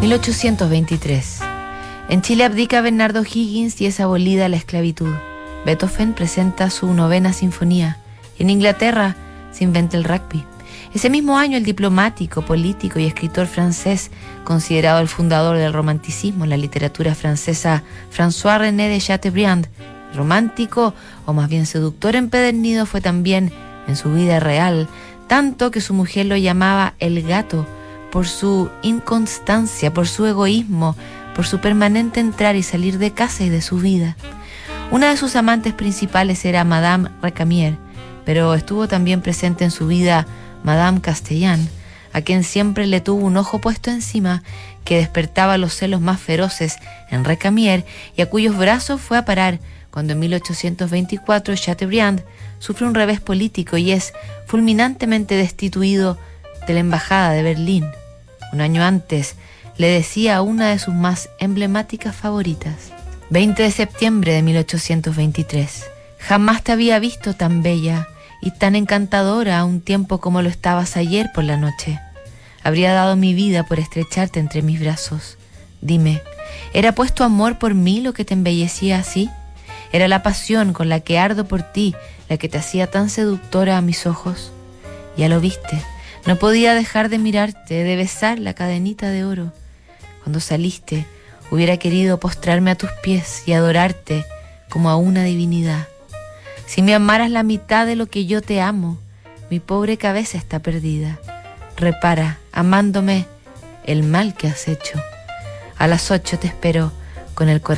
1823. En Chile abdica Bernardo O'Higgins y es abolida la esclavitud. Beethoven presenta su 9ª sinfonía. En Inglaterra se inventa el rugby. Ese mismo año el diplomático, político y escritor francés, considerado el fundador del romanticismo en la literatura francesa, François-René de Chateaubriand, romántico o más bien seductor empedernido fue también en su vida real, tanto que su mujer lo llamaba el gato por su inconstancia, por su egoísmo, por su permanente entrar y salir de casa y de su vida. Una de sus amantes principales era Madame Recamier, pero estuvo también presente en su vida Madame Castellan, a quien siempre le tuvo un ojo puesto encima, que despertaba los celos más feroces en Recamier y a cuyos brazos fue a parar cuando en 1824 Chateaubriand sufre un revés político y es fulminantemente destituido de la embajada de Berlín. Un año antes le decía a una de sus más emblemáticas favoritas: 20 de septiembre de 1823. Jamás te había visto tan bella y tan encantadora a un tiempo como lo estabas ayer por la noche. Habría dado mi vida por estrecharte entre mis brazos. Dime, ¿era pues tu amor por mí lo que te embellecía así? ¿Era la pasión con la que ardo por ti la que te hacía tan seductora a mis ojos? Ya lo viste, no podía dejar de mirarte, de besar la cadenita de oro. Cuando saliste, hubiera querido postrarme a tus pies y adorarte como a una divinidad. Si me amaras la mitad de lo que yo te amo, mi pobre cabeza está perdida. Repara, amándome, el mal que has hecho. A las 8 te espero con el corazón.